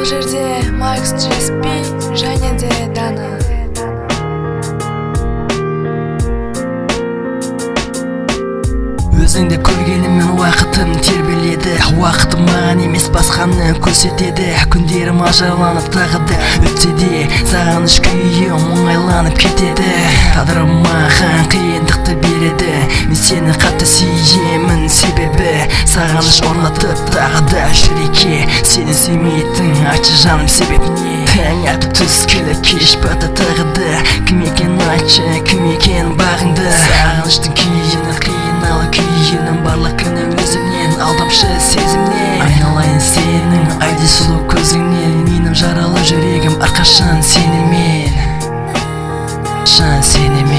жерде Макс GSP және де Дана. Өзіңді көргеніммен уақытым тербеледі. Уақытым маған емес басқаны көрсетеді. Күндерім ажарланып тағы да өтсе де сағыныш күйі мұңайланып кетеді. Тағдырым маған қиындықты береді. Мен сені қатты сүйемін, себебі сағыныш орнатып тағы да жүрекке. Сені сүймейтін айтшы жаным себеп не? Таң атып түс келіп кеш бата тағы да. Кім екен айтшы, кім екен бағыңды? Сағыныштың күйіні қиыналы күйінің барлық күні өзімнен алдамшы сезімнен. Айналайын сенің айдай сұлу көзіңнен. Менің жаралы жүрегім әрқашан сенімен, шан сенімен.